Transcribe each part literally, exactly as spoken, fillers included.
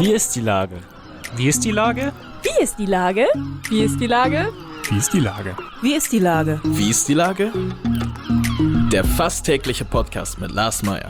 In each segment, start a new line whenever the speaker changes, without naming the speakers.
Wie ist die Lage? Wie ist die Lage?
Wie ist die Lage? Wie ist die Lage?
Wie ist die Lage?
Wie ist die Lage?
Wie ist die Lage? Der fast tägliche Podcast mit Lars Meyer.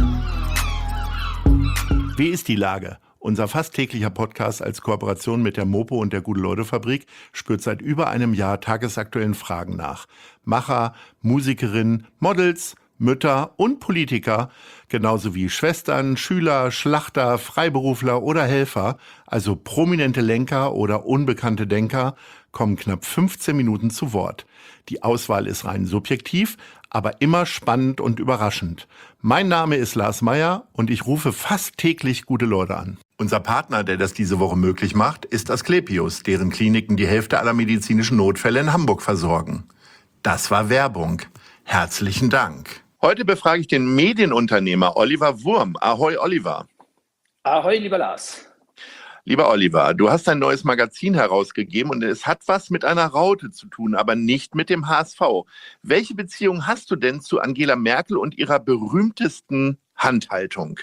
Wie ist die Lage? Unser fast täglicher Podcast als Kooperation mit der Mopo und der Gute-Leute-Fabrik spürt seit über einem Jahr tagesaktuellen Fragen nach. Macher, Musikerinnen, Models, Mütter und Politiker, genauso wie Schwestern, Schüler, Schlachter, Freiberufler oder Helfer, also prominente Lenker oder unbekannte Denker, kommen knapp fünfzehn Minuten zu Wort. Die Auswahl ist rein subjektiv, aber immer spannend und überraschend. Mein Name ist Lars Meyer und ich rufe fast täglich gute Leute an. Unser Partner, der das diese Woche möglich macht, ist Asklepios, deren Kliniken die Hälfte aller medizinischen Notfälle in Hamburg versorgen. Das war Werbung. Herzlichen Dank. Heute befrage ich den Medienunternehmer Oliver Wurm. Ahoi, Oliver.
Ahoi, lieber Lars.
Lieber Oliver, du hast ein neues Magazin herausgegeben und es hat was mit einer Raute zu tun, aber nicht mit dem H S V. Welche Beziehung hast du denn zu Angela Merkel und ihrer berühmtesten Handhaltung?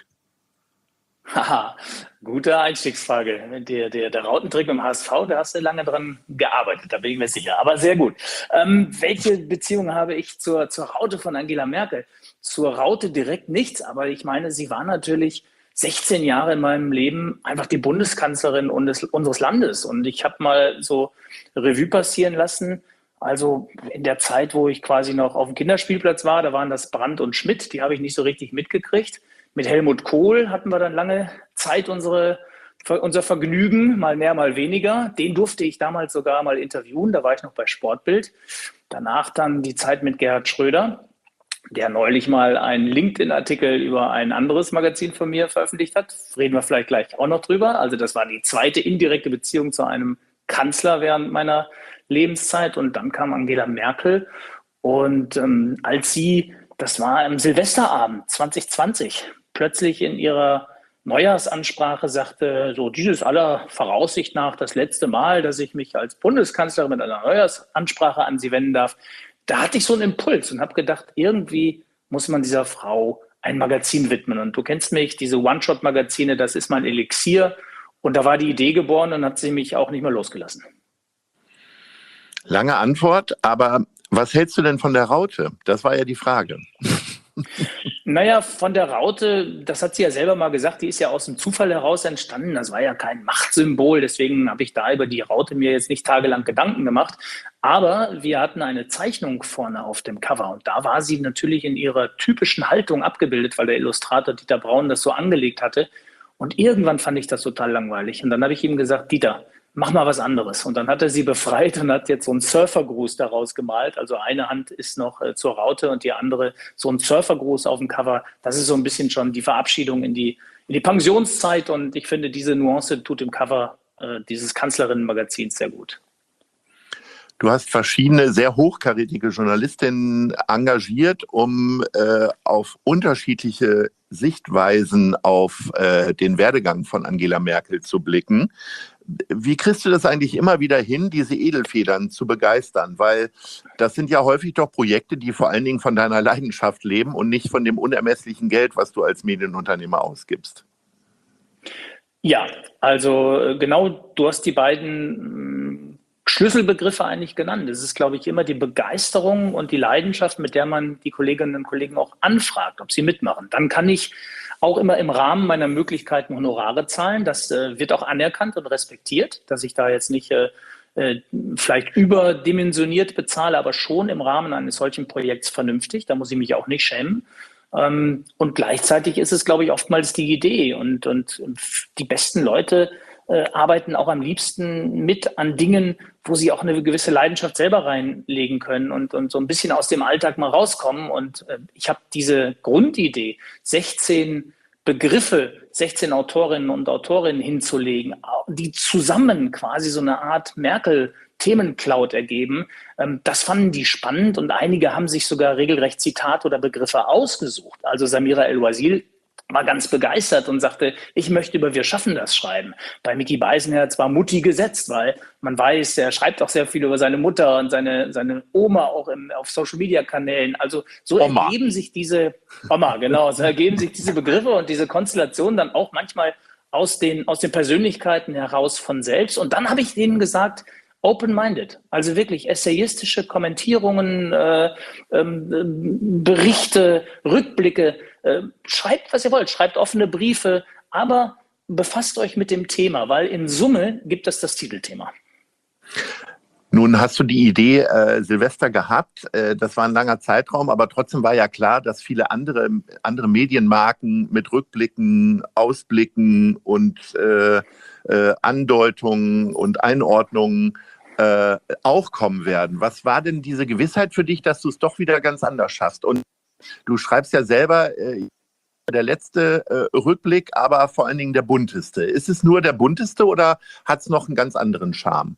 Haha, gute Einstiegsfrage. Der, der, der Rautentrick beim H S V, da hast du lange dran gearbeitet, da bin ich mir sicher. Aber sehr gut. Ähm, welche Beziehung habe ich zur, zur Raute von Angela Merkel? Zur Raute direkt nichts, aber ich meine, sie war natürlich sechzehn Jahre in meinem Leben einfach die Bundeskanzlerin unseres, unseres Landes. Und ich habe mal so Revue passieren lassen. Also in der Zeit, wo ich quasi noch auf dem Kinderspielplatz war, da waren das Brandt und Schmidt, die habe ich nicht so richtig mitgekriegt. Mit Helmut Kohl hatten wir dann lange Zeit unsere, unser Vergnügen, mal mehr, mal weniger. Den durfte ich damals sogar mal interviewen, da war ich noch bei Sportbild. Danach dann die Zeit mit Gerhard Schröder, der neulich mal einen LinkedIn-Artikel über ein anderes Magazin von mir veröffentlicht hat. Reden wir vielleicht gleich auch noch drüber. Also das war die zweite indirekte Beziehung zu einem Kanzler während meiner Lebenszeit. Und dann kam Angela Merkel. Und ähm, als sie, das war am Silvesterabend zwanzig zwanzig, plötzlich in ihrer Neujahrsansprache sagte, so dieses aller Voraussicht nach das letzte Mal, dass ich mich als Bundeskanzlerin mit einer Neujahrsansprache an sie wenden darf, da hatte ich so einen Impuls und habe gedacht, irgendwie muss man dieser Frau ein Magazin widmen. Und du kennst mich, diese One-Shot-Magazine, das ist mein Elixier. Und da war die Idee geboren und hat sie mich auch nicht mehr losgelassen.
Lange Antwort, aber was hältst du denn von der Raute? Das war ja die Frage.
Naja, von der Raute, das hat sie ja selber mal gesagt, die ist ja aus dem Zufall heraus entstanden. Das war ja kein Machtsymbol, deswegen habe ich da über die Raute mir jetzt nicht tagelang Gedanken gemacht. Aber wir hatten eine Zeichnung vorne auf dem Cover und da war sie natürlich in ihrer typischen Haltung abgebildet, weil der Illustrator Dieter Braun das so angelegt hatte. Und irgendwann fand ich das total langweilig. Und dann habe ich ihm gesagt, Dieter, mach mal was anderes. Und dann hat er sie befreit und hat jetzt so einen Surfergruß daraus gemalt. Also eine Hand ist noch äh, zur Raute und die andere so ein Surfergruß auf dem Cover. Das ist so ein bisschen schon die Verabschiedung in die, in die Pensionszeit. Und ich finde, diese Nuance tut dem Cover äh, dieses Kanzlerinnenmagazins sehr gut.
Du hast verschiedene sehr hochkarätige Journalistinnen engagiert, um äh, auf unterschiedliche Sichtweisen auf äh, den Werdegang von Angela Merkel zu blicken. Wie kriegst du das eigentlich immer wieder hin, diese Edelfedern zu begeistern? Weil das sind ja häufig doch Projekte, die vor allen Dingen von deiner Leidenschaft leben und nicht von dem unermesslichen Geld, was du als Medienunternehmer ausgibst.
Ja, also genau, du hast die beiden Schlüsselbegriffe eigentlich genannt. Es ist, glaube ich, immer die Begeisterung und die Leidenschaft, mit der man die Kolleginnen und Kollegen auch anfragt, ob sie mitmachen. Dann kann ich auch immer im Rahmen meiner Möglichkeiten Honorare zahlen. Das äh, wird auch anerkannt und respektiert, dass ich da jetzt nicht äh, äh, vielleicht überdimensioniert bezahle, aber schon im Rahmen eines solchen Projekts vernünftig. Da muss ich mich auch nicht schämen. Ähm, und gleichzeitig ist es, glaube ich, oftmals die Idee. Und, und die besten Leute äh, arbeiten auch am liebsten mit an Dingen, wo sie auch eine gewisse Leidenschaft selber reinlegen können und, und so ein bisschen aus dem Alltag mal rauskommen. Und äh, ich habe diese Grundidee, sechzehn Begriffe, sechzehn Autorinnen und Autorinnen hinzulegen, die zusammen quasi so eine Art Merkel-Themencloud ergeben. Ähm, das fanden die spannend und einige haben sich sogar regelrecht Zitate oder Begriffe ausgesucht. Also Samira El-Wazil war ganz begeistert und sagte, ich möchte über Wir schaffen das schreiben. Bei Micky Beisenherz war Mutti gesetzt, weil man weiß, er schreibt auch sehr viel über seine Mutter und seine, seine Oma auch im, auf Social-Media-Kanälen. Also so
Oma.
ergeben sich diese, Oma, genau, so ergeben sich diese Begriffe und diese Konstellationen dann auch manchmal aus den, aus den Persönlichkeiten heraus von selbst. Und dann habe ich denen gesagt, open-minded, also wirklich essayistische Kommentierungen, äh, ähm, Berichte, Rückblicke. Äh, schreibt, was ihr wollt, schreibt offene Briefe, aber befasst euch mit dem Thema, weil in Summe gibt es das Titelthema.
Nun hast du die Idee äh, Silvester gehabt, äh, das war ein langer Zeitraum, aber trotzdem war ja klar, dass viele andere, andere Medienmarken mit Rückblicken, Ausblicken und äh, äh, Andeutungen und Einordnungen äh, auch kommen werden. Was war denn diese Gewissheit für dich, dass du es doch wieder ganz anders schaffst? Und du schreibst ja selber, äh, der letzte äh, Rückblick, aber vor allen Dingen der bunteste. Ist es nur der bunteste oder hat es noch einen ganz anderen Charme?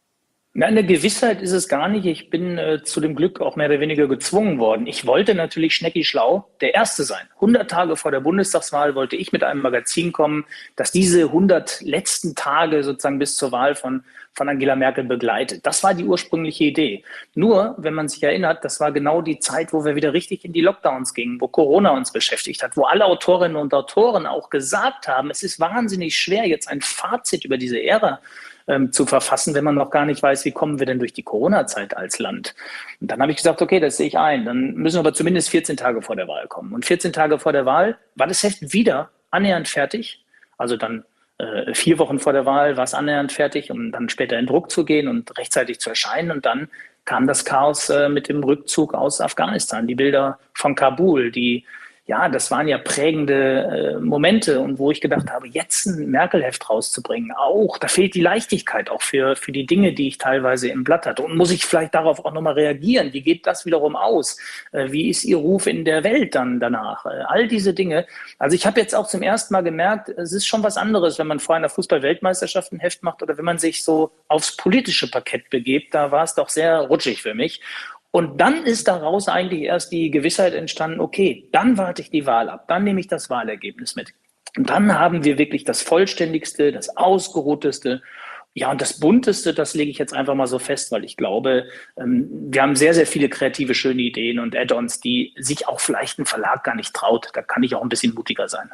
Nein, eine Gewissheit ist es gar nicht. Ich bin äh, zu dem Glück auch mehr oder weniger gezwungen worden. Ich wollte natürlich Schnecki schlau der Erste sein. hundert Tage vor der Bundestagswahl wollte ich mit einem Magazin kommen, das diese hundert letzten Tage sozusagen bis zur Wahl von, von Angela Merkel begleitet. Das war die ursprüngliche Idee. Nur, wenn man sich erinnert, das war genau die Zeit, wo wir wieder richtig in die Lockdowns gingen, wo Corona uns beschäftigt hat, wo alle Autorinnen und Autoren auch gesagt haben, es ist wahnsinnig schwer, jetzt ein Fazit über diese Ära zu verfassen, wenn man noch gar nicht weiß, wie kommen wir denn durch die Corona-Zeit als Land. Und dann habe ich gesagt, okay, das sehe ich ein. Dann müssen wir aber zumindest vierzehn Tage vor der Wahl kommen. Und vierzehn Tage vor der Wahl war das Heft wieder annähernd fertig. Also dann äh, vier Wochen vor der Wahl war es annähernd fertig, um dann später in Druck zu gehen und rechtzeitig zu erscheinen. Und dann kam das Chaos äh, mit dem Rückzug aus Afghanistan. Die Bilder von Kabul, die Ja, das waren ja prägende äh, Momente und wo ich gedacht habe, jetzt ein Merkel-Heft rauszubringen, auch, da fehlt die Leichtigkeit auch für, für die Dinge, die ich teilweise im Blatt hatte. Und muss ich vielleicht darauf auch nochmal reagieren? Wie geht das wiederum aus? Äh, wie ist Ihr Ruf in der Welt dann danach? Äh, all diese Dinge. Also ich habe jetzt auch zum ersten Mal gemerkt, es ist schon was anderes, wenn man vor einer Fußball-Weltmeisterschaft ein Heft macht oder wenn man sich so aufs politische Parkett begebt. Da war es doch sehr rutschig für mich. Und dann ist daraus eigentlich erst die Gewissheit entstanden, okay, dann warte ich die Wahl ab, dann nehme ich das Wahlergebnis mit. Und dann haben wir wirklich das vollständigste, das ausgeruhteste, ja, und das bunteste, das lege ich jetzt einfach mal so fest, weil ich glaube, wir haben sehr, sehr viele kreative, schöne Ideen und Add-ons, die sich auch vielleicht ein Verlag gar nicht traut. Da kann ich auch ein bisschen mutiger sein.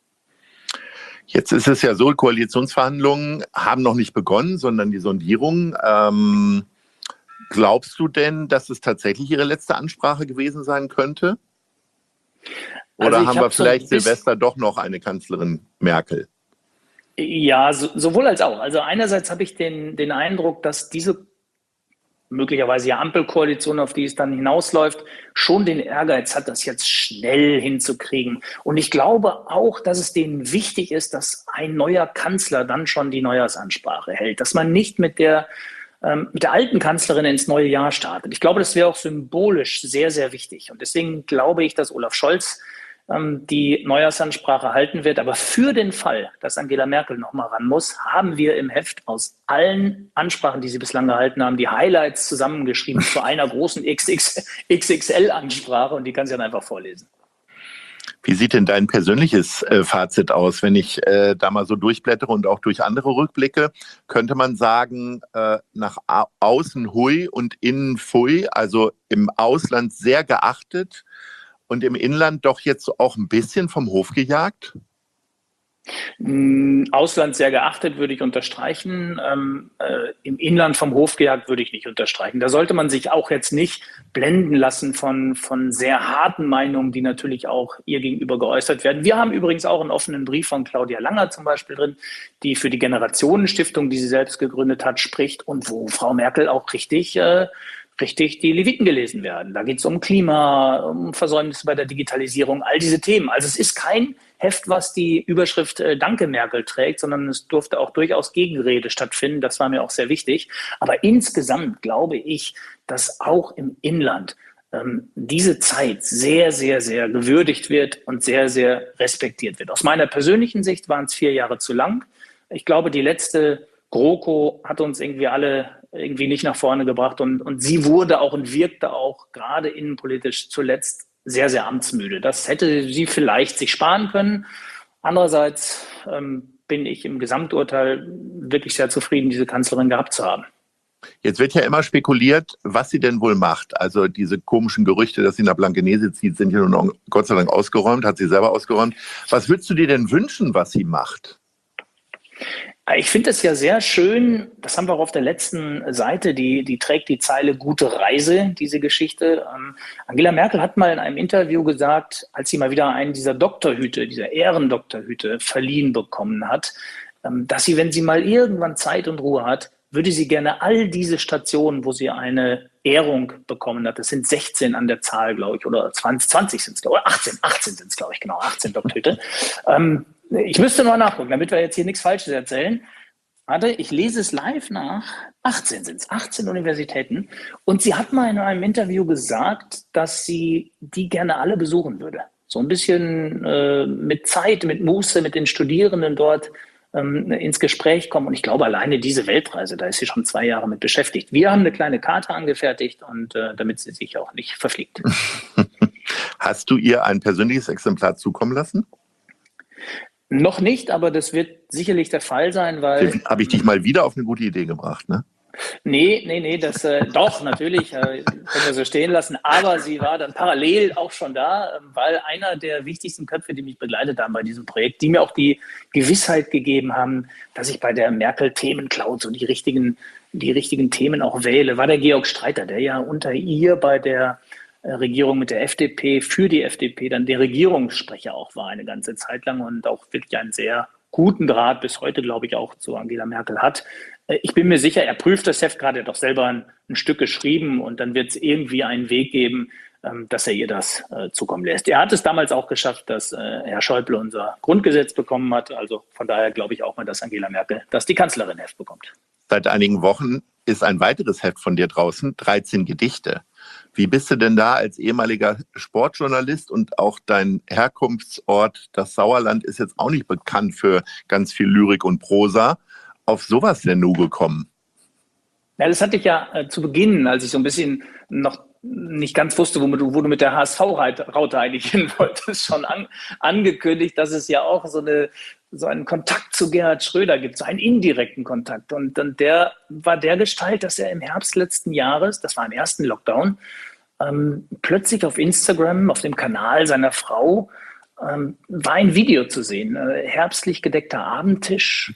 Jetzt ist es ja so, Koalitionsverhandlungen haben noch nicht begonnen, sondern die Sondierung. Ähm Glaubst du denn, dass es tatsächlich Ihre letzte Ansprache gewesen sein könnte? Oder also haben wir vielleicht so Silvester doch noch eine Kanzlerin Merkel?
Ja, so, sowohl als auch. Also einerseits habe ich den, den Eindruck, dass diese möglicherweise ja Ampelkoalition, auf die es dann hinausläuft, schon den Ehrgeiz hat, das jetzt schnell hinzukriegen. Und ich glaube auch, dass es denen wichtig ist, dass ein neuer Kanzler dann schon die Neujahrsansprache hält. Dass man nicht mit der mit der alten Kanzlerin ins neue Jahr startet. Ich glaube, das wäre auch symbolisch sehr, sehr wichtig. Und deswegen glaube ich, dass Olaf Scholz ähm, die Neujahrsansprache halten wird. Aber für den Fall, dass Angela Merkel noch mal ran muss, haben wir im Heft aus allen Ansprachen, die sie bislang gehalten haben, die Highlights zusammengeschrieben zu einer großen X X L-Ansprache. Und die kann sie dann einfach vorlesen.
Wie sieht denn dein persönliches äh, Fazit aus? Wenn ich äh, da mal so durchblättere und auch durch andere Rückblicke, könnte man sagen, äh, nach au- außen hui und innen pfui, also im Ausland sehr geachtet und im Inland doch jetzt auch ein bisschen vom Hof gejagt?
Ausland sehr geachtet, würde ich unterstreichen. Ähm, äh, im Inland vom Hof gejagt, würde ich nicht unterstreichen. Da sollte man sich auch jetzt nicht blenden lassen von, von sehr harten Meinungen, die natürlich auch ihr gegenüber geäußert werden. Wir haben übrigens auch einen offenen Brief von Claudia Langer zum Beispiel drin, die für die Generationenstiftung, die sie selbst gegründet hat, spricht und wo Frau Merkel auch richtig äh, richtig die Leviten gelesen werden. Da geht es um Klima, um Versäumnisse bei der Digitalisierung, all diese Themen. Also es ist kein Heft, was die Überschrift äh, Danke Merkel trägt, sondern es durfte auch durchaus Gegenrede stattfinden. Das war mir auch sehr wichtig. Aber insgesamt glaube ich, dass auch im Inland ähm, diese Zeit sehr, sehr, sehr gewürdigt wird und sehr, sehr respektiert wird. Aus meiner persönlichen Sicht waren es vier Jahre zu lang. Ich glaube, die letzte GroKo hat uns irgendwie alle irgendwie nicht nach vorne gebracht und, und sie wurde auch und wirkte auch gerade innenpolitisch zuletzt sehr, sehr amtsmüde. Das hätte sie vielleicht sich sparen können. Andererseits ähm, bin ich im Gesamturteil wirklich sehr zufrieden, diese Kanzlerin gehabt zu haben.
Jetzt wird ja immer spekuliert, was sie denn wohl macht. Also diese komischen Gerüchte, dass sie nach Blankenese zieht, sind ja nun Gott sei Dank ausgeräumt, hat sie selber ausgeräumt. Was würdest du dir denn wünschen, was sie macht?
Ich finde es ja sehr schön, das haben wir auch auf der letzten Seite, die, die trägt die Zeile Gute Reise, diese Geschichte. Ähm, Angela Merkel hat mal in einem Interview gesagt, als sie mal wieder einen dieser Doktorhüte, dieser Ehrendoktorhüte verliehen bekommen hat, ähm, dass sie, wenn sie mal irgendwann Zeit und Ruhe hat, würde sie gerne all diese Stationen, wo sie eine Ehrung bekommen hat, das sind sechzehn an der Zahl, glaube ich, oder zwanzig, zwanzig sind es, oder achtzehn, achtzehn sind es, glaube ich, genau, achtzehn Doktorhüte. ähm, Ich müsste mal nachgucken, damit wir jetzt hier nichts Falsches erzählen. Warte, ich lese es live nach. achtzehn sind es, achtzehn Universitäten. Und sie hat mal in einem Interview gesagt, dass sie die gerne alle besuchen würde. So ein bisschen äh, mit Zeit, mit Muße, mit den Studierenden dort ähm, ins Gespräch kommen. Und ich glaube, alleine diese Weltreise, da ist sie schon zwei Jahre mit beschäftigt. Wir haben eine kleine Karte angefertigt, und äh, damit sie sich auch nicht verfliegt.
Hast du ihr ein persönliches Exemplar zukommen lassen?
Noch nicht, aber das wird sicherlich der Fall sein, weil...
Habe ich dich mal wieder auf eine gute Idee gebracht, ne?
Nee, nee, nee, das äh, doch, natürlich, äh, können wir so stehen lassen, aber sie war dann parallel auch schon da, äh, weil einer der wichtigsten Köpfe, die mich begleitet haben bei diesem Projekt, die mir auch die Gewissheit gegeben haben, dass ich bei der Merkel-Themen-Cloud so die richtigen, die richtigen Themen auch wähle, war der Georg Streiter, der ja unter ihr bei der Regierung mit der F D P, für die F D P dann der Regierungssprecher auch war eine ganze Zeit lang und auch wirklich einen sehr guten Draht bis heute, glaube ich, auch zu Angela Merkel hat. Ich bin mir sicher, er prüft das Heft gerade, er hat doch selber ein, ein Stück geschrieben, und dann wird es irgendwie einen Weg geben, dass er ihr das äh, zukommen lässt. Er hat es damals auch geschafft, dass äh, Herr Schäuble unser Grundgesetz bekommen hat. Also von daher glaube ich auch mal, dass Angela Merkel, dass die Kanzlerin Heft bekommt.
Seit einigen Wochen ist ein weiteres Heft von dir draußen, dreizehn Gedichte. Wie bist du denn da als ehemaliger Sportjournalist, und auch dein Herkunftsort, das Sauerland, ist jetzt auch nicht bekannt für ganz viel Lyrik und Prosa, auf sowas denn nun gekommen?
Ja, das hatte ich ja äh, zu Beginn, als ich so ein bisschen noch nicht ganz wusste, wo du, wo du mit der H S V-Raute eigentlich hin wolltest, schon an, angekündigt, dass es ja auch so, eine, so einen Kontakt zu Gerhard Schröder gibt, so einen indirekten Kontakt. Und dann der war der Gestalt, dass er im Herbst letzten Jahres, das war im ersten Lockdown, ähm, plötzlich auf Instagram, auf dem Kanal seiner Frau, ähm, war ein Video zu sehen. Äh, herbstlich gedeckter Abendtisch,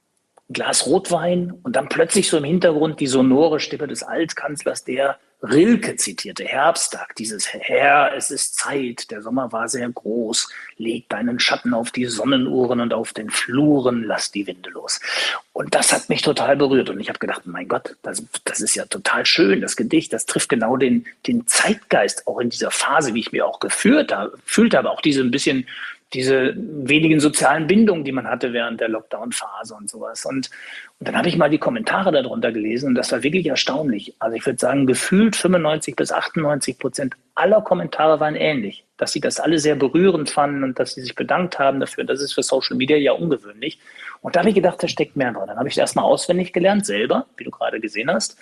Glas Rotwein und dann plötzlich so im Hintergrund die sonore Stimme des Altkanzlers, der Rilke zitierte, Herbsttag, dieses Herr, es ist Zeit, der Sommer war sehr groß, leg deinen Schatten auf die Sonnenuhren und auf den Fluren, lass die Winde los. Und das hat mich total berührt, und ich habe gedacht, mein Gott, das, das ist ja total schön, das Gedicht, das trifft genau den, den Zeitgeist, auch in dieser Phase, wie ich mir auch gefühlt habe, gefühlt habe, auch diese ein bisschen diese wenigen sozialen Bindungen, die man hatte während der Lockdown-Phase und sowas. Und, und dann habe ich mal die Kommentare darunter gelesen, und das war wirklich erstaunlich. Also ich würde sagen, gefühlt fünfundneunzig bis achtundneunzig Prozent aller Kommentare waren ähnlich, dass sie das alle sehr berührend fanden und dass sie sich bedankt haben dafür. Das ist für Social Media ja ungewöhnlich. Und da habe ich gedacht, da steckt mehr drin. Dann habe ich das erstmal auswendig gelernt, selber, wie du gerade gesehen hast.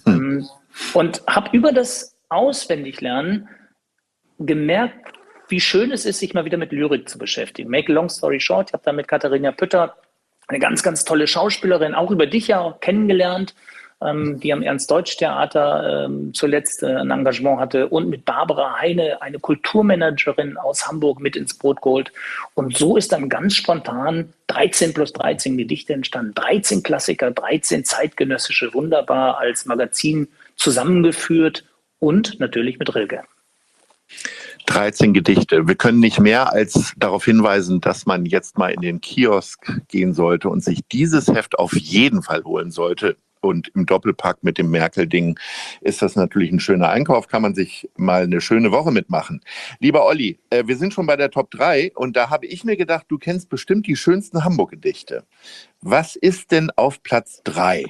Und habe über das Auswendiglernen gemerkt, wie schön es ist, sich mal wieder mit Lyrik zu beschäftigen. Make a long story short, ich habe da mit Katharina Pütter, eine ganz, ganz tolle Schauspielerin, auch über dich ja auch kennengelernt, ähm, die am Ernst-Deutsch-Theater ähm, zuletzt äh, ein Engagement hatte, und mit Barbara Heine, eine Kulturmanagerin aus Hamburg, mit ins Boot geholt. Und so ist dann ganz spontan dreizehn plus dreizehn Gedichte entstanden, dreizehn Klassiker, dreizehn zeitgenössische, wunderbar als Magazin zusammengeführt, und natürlich mit Rilke.
dreizehn Gedichte. Wir können nicht mehr als darauf hinweisen, dass man jetzt mal in den Kiosk gehen sollte und sich dieses Heft auf jeden Fall holen sollte. Und im Doppelpack mit dem Merkel-Ding ist das natürlich ein schöner Einkauf, kann man sich mal eine schöne Woche mitmachen. Lieber Olli, äh, wir sind schon bei der Top drei, und da habe ich mir gedacht, du kennst bestimmt die schönsten Hamburg-Gedichte. Was ist denn auf Platz drei?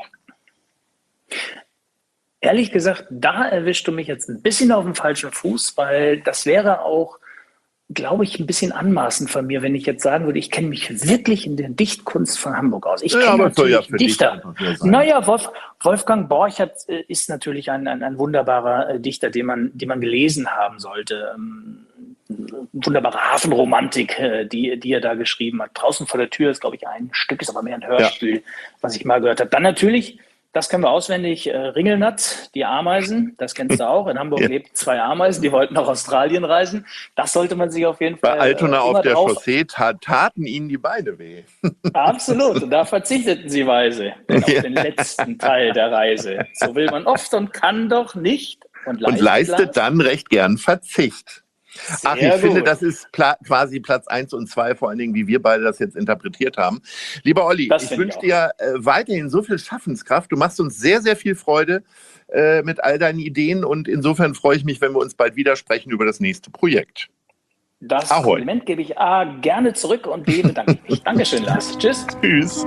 Ehrlich gesagt, da erwischst du mich jetzt ein bisschen auf dem falschen Fuß, weil das wäre auch, glaube ich, ein bisschen anmaßend von mir, wenn ich jetzt sagen würde, ich kenne mich wirklich in der Dichtkunst von Hamburg aus. Ich
ja,
kenne natürlich
ja
Dichter. Naja, Wolf, Wolfgang Borchert ist natürlich ein, ein, ein wunderbarer Dichter, den man, den man gelesen haben sollte. Wunderbare Hafenromantik, die, die er da geschrieben hat. Draußen vor der Tür ist, glaube ich, ein Stück, ist aber mehr ein Hörspiel, ja, was ich mal gehört habe. Dann natürlich Das können wir auswendig. Äh, Ringelnatt, die Ameisen, das kennst du auch. In Hamburg
Ja.
lebt zwei Ameisen, die wollten nach Australien reisen. Das sollte man sich auf jeden
Bei
Fall
Altona
äh,
auf
immer
der
drauf.
Chaussee ta- taten ihnen die Beine weh.
Absolut. Und da verzichteten sie weise auf
Ja.
den letzten Teil der Reise. So will man oft und kann doch nicht. Und
Und leistet dann recht gern Verzicht. Ach, ich
Sehr
finde,
gut.
das ist pla- quasi Platz eins und zwei, vor allen Dingen, wie wir beide das jetzt interpretiert haben. Lieber Olli,
Das
ich
finde ich
wünsche dir äh, weiterhin so viel Schaffenskraft. Du machst uns sehr, sehr viel Freude äh, mit all deinen Ideen und insofern freue ich mich, wenn wir uns bald wieder sprechen über das nächste Projekt.
Das
Ahoi.
Kompliment gebe ich A gerne zurück und B bedanke ich mich. Dankeschön, Lars. Tschüss.
Tschüss.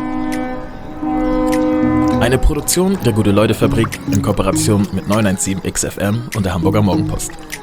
Eine Produktion der Gute-Leute-Fabrik in Kooperation mit neun eins sieben X F M und der Hamburger Morgenpost.